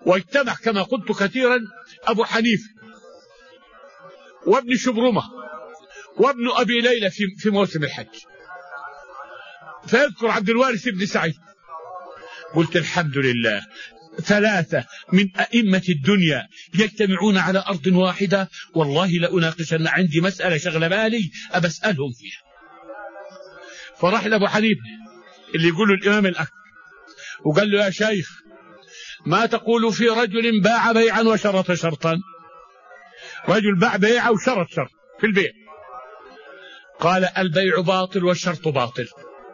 واجتمع كما قلت كثيرا أبو حنيفة وابن شبرمة وابن أبي ليلى في موسم الحج، فيذكر عبد الوارث بن سعيد. قلت الحمد لله، 3 من أئمة الدنيا يجتمعون على أرض واحدة، والله لأناقشن، عندي مسألة شغل بالي أبسألهم فيها. فراح لأبو حنيفة اللي يقول الإمام الأكبر وقال له: يا شيخ، ما تقول في رجل باع بيعا وشرط شرطا؟ رجل باع بيعا وشرط شرط في البيع. قال: البيع باطل والشرط باطل.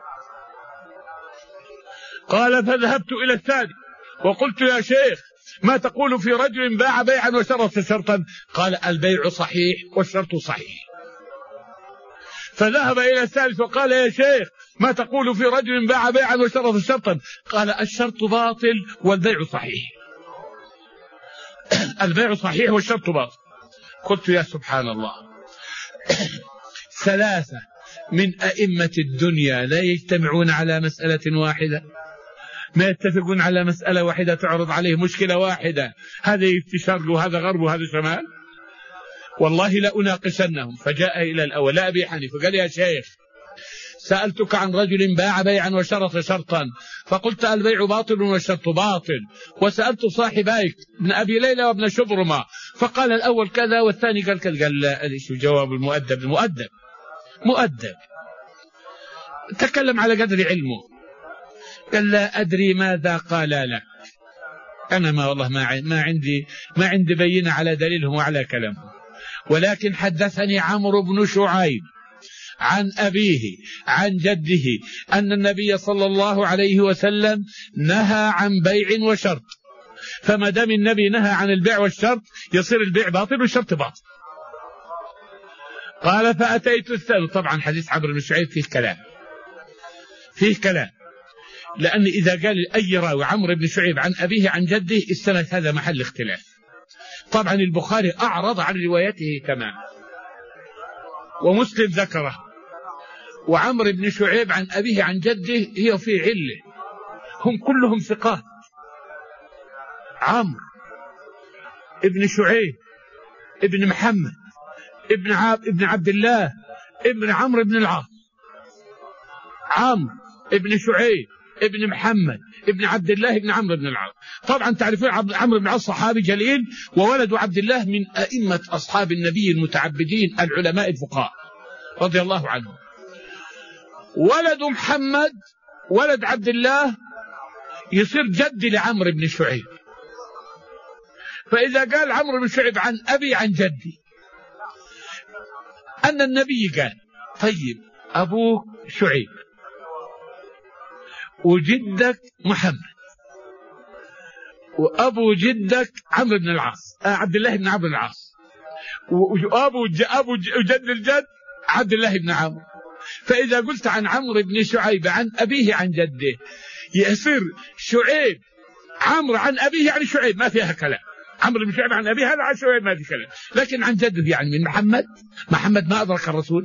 قال: فذهبت إلى الثاني وقلت: يا شيخ، ما تقول في رجل باع بيعا وشرط شرطا؟ قال: البيع صحيح والشرط صحيح. فذهب إلى الثالث وقال: يا شيخ، ما تقول في رجل باع بيعا وشرط شرطا؟ قال: الشرط باطل والبيع صحيح. البيع صحيح والشرط باطل. قلت: يا سبحان الله، 3 من أئمة الدنيا لا يجتمعون على مسألة واحدة، ما يتفقون على مسألة واحدة تعرض عليه مشكلة واحدة، هذا يتشرق وهذا غرب وهذا شمال، والله لأناقشنهم. فجاء إلى الأول لا أبي حنيفة فقال: يا شيخ، سألتك عن رجل باع بيعا وشرط شرطا فقلت البيع باطل والشرط باطل، وسألت صاحبيك ابن أبي ليلى وابن شبرمة فقال الأول كذا والثاني قال كذا. قال: لا، شو جواب المؤدب؟ مؤدب تكلم على قدر علمه. قال: لا أدري ماذا قال لك، أنا والله ما عندي بينة على دليلهم وعلى كلامهم، ولكن حدثني عمرو بن شعيب عن أبيه عن جده أن النبي صلى الله عليه وسلم نهى عن بيع وشرط، فما دام النبي نهى عن البيع والشرط يصير البيع باطل والشرط باطل. قال: فأتيت الثاني. طبعا حديث عمرو بن شعيب فيه كلام، لأن إذا قال أي راوي عمرو بن شعيب عن أبيه عن جده السند هذا محل اختلاف. طبعا البخاري أعرض عن روايته تماما ومسلم ذكره، وعمرو بن شعيب عن أبيه عن جده هي في علة، هم كلهم ثقات. عمرو ابن شعيب ابن محمد ابن عبد الله ابن عمرو بن العاص، عمرو ابن شعيب ابن محمد ابن عبد الله ابن عمرو بن العاص. طبعا تعرفون عمرو بن العاص صحابي جليل، وولد عبد الله من أئمة أصحاب النبي المتعبدين العلماء الفقهاء رضي الله عنهم. ولد محمد ولد عبد الله يصير جد لعمرو بن شعيب. فإذا قال عمرو بن شعيب عن أبي عن جدي أن النبي قال: طيب أبوك شعيب وجدك محمد وأبو جدك عمرو بن العاص عبد الله بن عمرو بن العاص، وأبو جد الجد عبد الله بن عمرو. فإذا قلت عن عمرو بن شعيب عن أبيه عن جده يصير شعيب عمرو عن أبيه يعني شعيب ما فيها كلام. عمرو بن شعيب عن أبيه هذا عن شعيب ما في كلام، لكن عن جده يعني من محمد ما أدرك الرسول.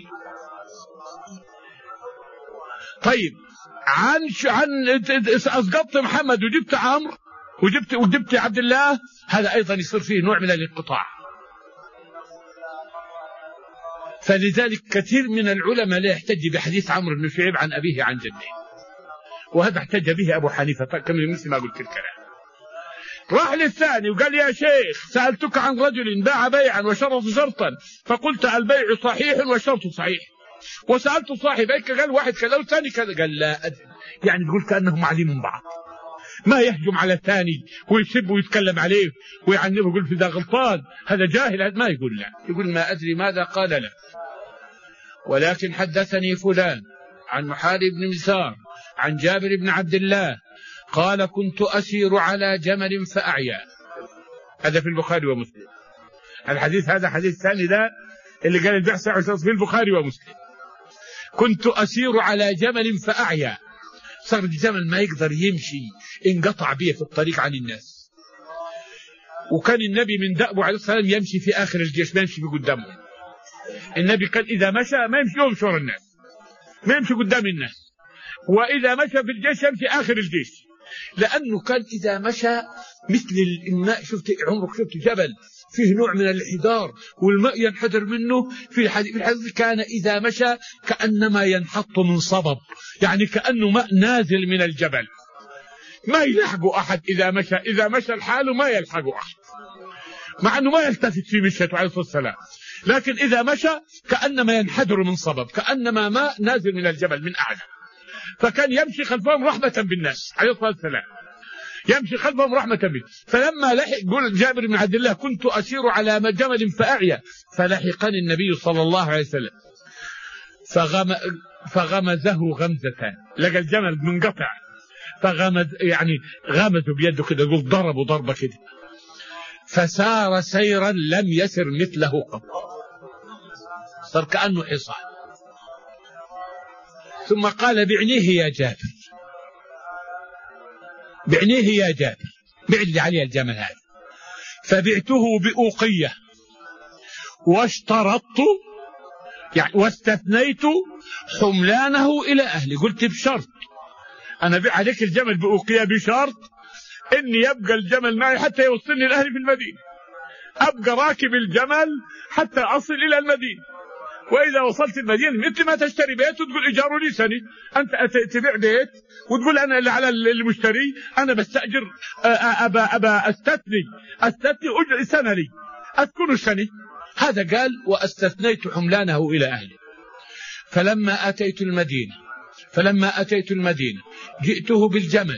طيب عن أسقطت محمد وجبت عمرو وجبت عبد الله، هذا أيضا يصير فيه نوع من الانقطاع. فلذلك كثير من العلماء لا يحتج بحديث عمرو بن شعيب عن أبيه عن جده، وهذا احتج به أبو حنيفة كما مثل ما قلت الكلام. راح للثاني وقال: يا شيخ، سألتك عن رجل باع بيعا وشرط شرطا فقلت البيع صحيح والشرط صحيح، وسألت صاحبيك قال واحد كذا والثاني كذا. قال: لا أدري، يعني يقول كأنهم عليم بعض، ما يهجم على الثاني ويسب ويتكلم عليه ويعنفه ويقول في ذا غلطان، هذا جاهل، ما يقول لا، يقول ما أدري ماذا قال له. ولكن حدثني فلان عن محارب بن مسار عن جابر بن عبد الله قال: كنت أسير على جمل فأعيا. هذا في البخاري ومسلم. الحديث هذا حديث ثاني ده اللي قال البيع صحيح في البخاري ومسلم. كنت أسير على جمل فأعيا، صار الجمل ما يقدر يمشي، انقطع به في الطريق عن الناس. وكان النبي من دأبه عليه الصلاة والسلام يمشي في آخر الجيش، ما يمشي في قدامه. النبي كان إذا مشى ما يمشي ورا الناس، ما يمشي قدام الناس، وإذا مشى في الجيش يمشي آخر الجيش، لأنه كان إذا مشى مثل الماء. شفت عمرك شفت جبل فيه نوع من الانحدار والماء ينحدر منه؟ في الحديث كان إذا مشى كأنما ينحط من صبب، يعني كأنه ماء نازل من الجبل، ما يلحقه أحد. إذا مشى الحال ما يلحقه أحد، مع أنه ما يلتفت في مشيته عليه الصلاة والسلام، لكن إذا مشى كأنما ينحدر من صبب، كأنما ماء نازل من الجبل من أعلى. فكان يمشي خلفهم رحمة بالناس عليه الصلاة والسلام، يمشي خلفهم رحمة به. فلما لحق، يقول جابر بن عبد الله: كنت أسير على جمل فأعيا فلحقني النبي صلى الله عليه وسلم فغمزه غمزة، لقى الجمل منقطع فغمز، يعني غمزه بيده كده، يقول ضربه ضربة كده، فسار سيرا لم يسر مثله قط، صار كأنه حصان. ثم قال: بعنيه يا جابر، بعنيه يا جابر، بع لي عليه الجمل هذا. فبعته بأوقية واشترطت، يعني واستثنيت حملانه إلى أهلي. قلت بشرط، أنا بيع عليك الجمل بأوقية بشرط إني يبقى الجمل معي حتى يوصلني لأهلي في المدينة، أبقى راكب الجمل حتى أصل إلى المدينة. وإذا وصلت المدينة مثل ما تشتري بيت وتقول إيجاره لي سنة، أنت تبيع بيت وتقول أنا اللي على المشتري، أنا بستأجر، أبا أستثني أجر سنة لي أسكن سنة. هذا قال: وأستثنيت حملانه إلى أهلي. فلما أتيت المدينة جئته بالجمل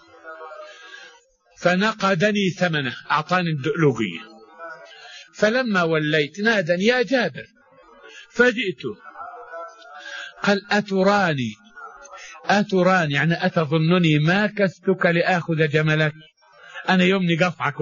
فنقدني ثمنه، أعطاني الدؤلوقية. فلما وليت نادني: يا جابر. فجئته قال: أتراني يعني أتظنني ما كستك لآخذ جملك؟ أنا يومني قطعك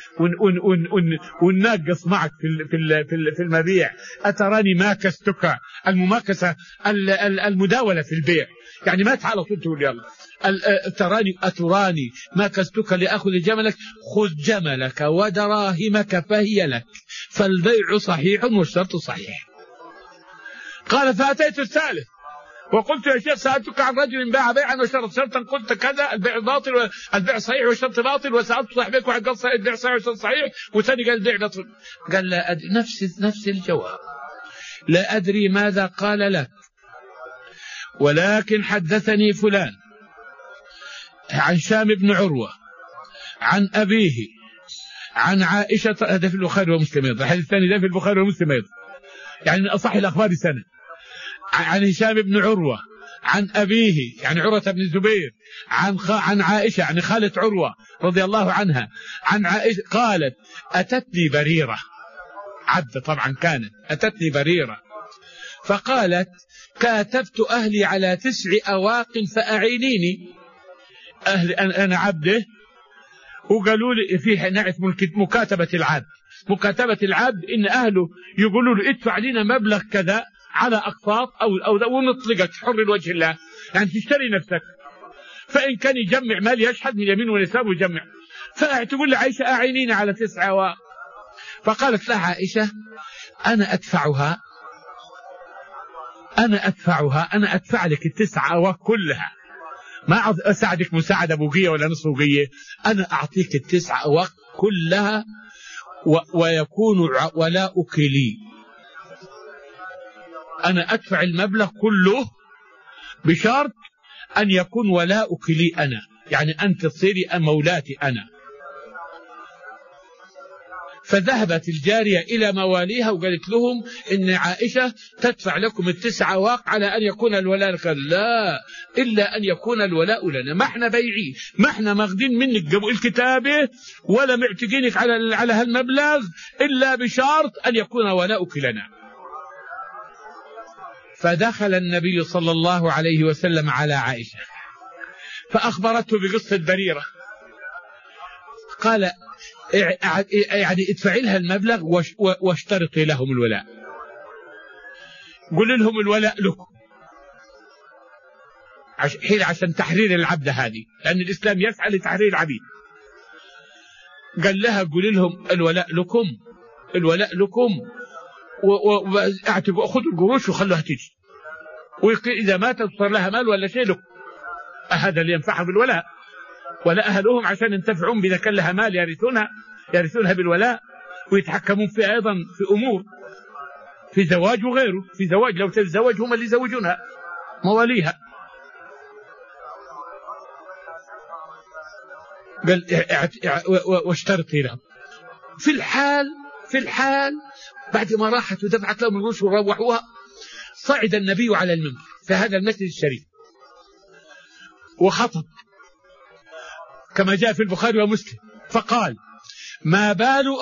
ونناقص معك في المبيع. أتراني ما كستك، المماكسة المداولة في البيع، يعني ما تعال تقول يلا أتراني ما كستك لأخذ جملك؟ خذ جملك ودراهمك فهي لك، فالبيع صحيح والشرط صحيح. قال: فأتيت الثالث وقلت: يا شيخ، سألتك عن رجل باع بيعا وشرط شرطا، قلت كذا، البيع باطل والبيع صحيح والشرط باطل، وسألت صاحبك واحد قال البيع صحيح والشرط صحيح، والثاني قال البيع باطل. قال: لا أدري، نفس الجواب، لا أدري ماذا قال لك، ولكن حدثني فلان عن هشام بن عروة عن أبيه عن عائشة. هذا في البخاري ومسلم أيضا، الحديث الثاني ده في البخاري ومسلم أيضا، يعني من أصح الأخبار سنة. عن هشام بن عروة عن أبيه يعني عروة بن الزبير عن عائشة يعني خالة عروة رضي الله عنها عن عائشة قالت: أتتني بريرة، عبد طبعا كانت، أتتني بريرة فقالت: كاتبت أهلي على 9 أواق فأعينيني. أهلي أنا عبده، وقالوا لي فيه نعرف مكاتبة العبد. مكاتبة العبد إن أهله يقولوا له ادفع لنا مبلغ كذا على أقساط أو ونطلقك حر لوجه الله، يعني تشتري نفسك. فإن كان يجمع مال يشحذ من يمين ويسار ويجمع. فتقول لعائشة: أعينينا على 9 أواق. فقالت لها عائشة: أنا أدفعها، أنا أدفع لك 9 أواق كلها، ما أساعدك مساعدة بوقية ولا نصف وقية، أنا أعطيك 9 أواق كلها ويكون ولاؤك لي. أنا أدفع المبلغ كله بشرط أن يكون ولاؤك لي أنا، يعني أنت تصيري مولاتي أنا. فذهبت الجارية إلى مواليها وقالت لهم إن عائشة تدفع لكم 9 أواق على أن يكون الولاء لك. لا، إلا أن يكون الولاء لنا، ما احنا بيعين، ما احنا ماخذين منك الكتابة ولا معتقينك على هالمبلغ، إلا بشرط أن يكون ولاؤك لنا. فدخل النبي صلى الله عليه وسلم على عائشة فأخبرته بقصة بريرة. قال: يعني ادفعي لها المبلغ واشترطي لهم الولاء، قل لهم الولاء لكم عشان تحرير العبد هذه، لأن الإسلام يسعى لتحرير العبيد. قال لها: قل لهم الولاء لكم وخذوا القروش وخلوها تجي، وإذا ماتت صار لها مال ولا شيء لكم. هذا اللي ينفعها بالولاء. ولا أهلهم عشان ينتفعون بإذا كان لها مال يرثونها بالولاء، ويتحكمون فيها أيضا في أمور، في زواج وغيره. في زواج لو تتزوج هم اللي يزوجونها مواليها. بل واشترطي لهم في الحال بعد ما راحت ودفعت لهم الرسل وروحوها، صعد النبي على المنبر في هذا المسجد الشريف وخطب كما جاء في البخاري ومسلم، فقال: ما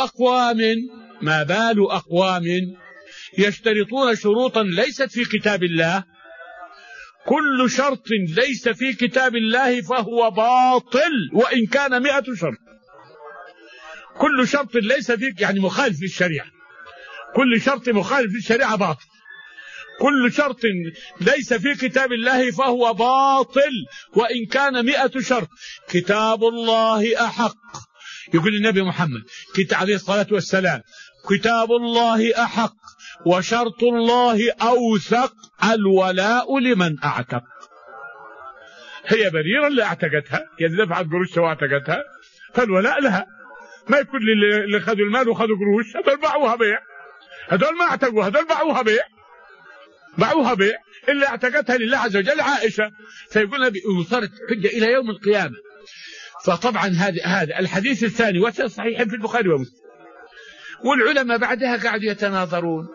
بال أقوام يشترطون شروطا ليست في كتاب الله، كل شرط ليس في كتاب الله فهو باطل وإن كان 100 شرط. كل شرط ليس في، يعني مخالف للشريعة، كل شرط مخالف للشريعة باطل. كل شرط ليس في كتاب الله فهو باطل وإن كان 100 شرط. كتاب الله أحق، يقول النبي محمد عليه الصلاة والسلام: كتاب الله أحق وشرط الله أوثق، الولاء لمن أعتق. هي بريرة اللي اعتقتها، يعني دفعت قروش واعتقتها، فالولاء لها. ما يكون اللي خذوا المال وخذوا قروش، هذول باعوها بيع، هذول ما اعتقوا، هذول باعوها بيع. اللي اعتقتها لله عز وجل عائشة. فيقول النبي: وصارت حجة إلى يوم القيامة. فطبعا هذا الحديث الثاني وصحيح في البخاري ومسلم، والعلماء بعدها قاعدوا يتناظرون